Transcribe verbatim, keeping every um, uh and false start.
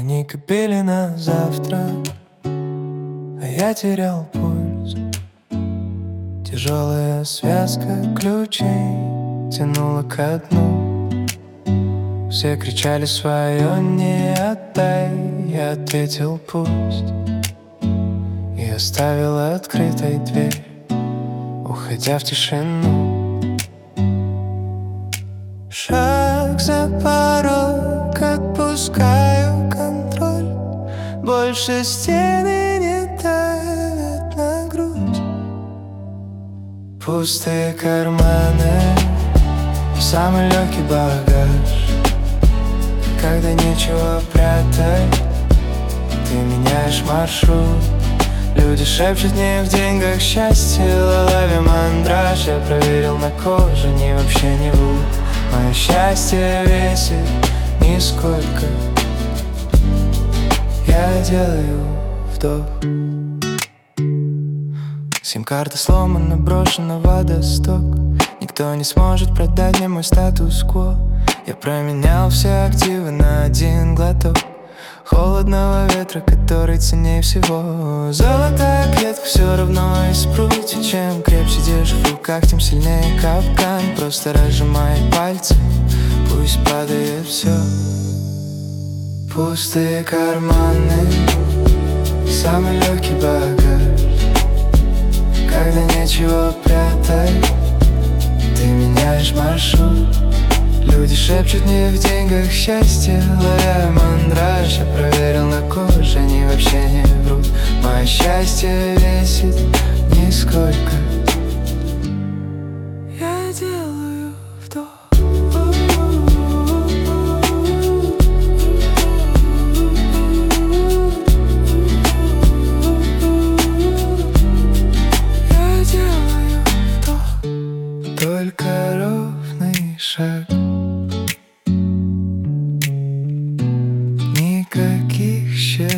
Они копили на завтра, а я терял пульс. Тяжелая связка ключей тянула ко дну. Все кричали свое «не отдай», я ответил «пусть». И оставил открытой дверь, уходя в тишину. Шаг за порог, отпускаю контроль. Больше стены не давят на грудь. Пустые карманы, самый легкий багаж. Когда нечего прятать, ты меняешь маршрут. Люди шепчут, не в деньгах счастье, ловим мандраж. Я проверил на коже, они вообще не врут. Мое счастье весит нисколько. Я делаю вдох. Сим-карта сломана, брошена в водосток. Никто не сможет продать мне мой статус-кво. Я променял все активы на один глоток холодного ветра, который ценнее всего. Золотая клетка все равно из прутья. Чем крепче держишь в руках, тем сильнее капкан. Просто разжимай пальцы, пусть падает все. Пустые карманы, самый легкий багаж. Когда нечего прятать, ты меняешь маршрут. Люди шепчут, не в деньгах счастье, ловя мандраж. Я проверил на коже, они вообще не врут. Мое счастье весит нисколько. Я делаю вдох. Я делаю вдох. Только ровный шаг. Никаких счастий.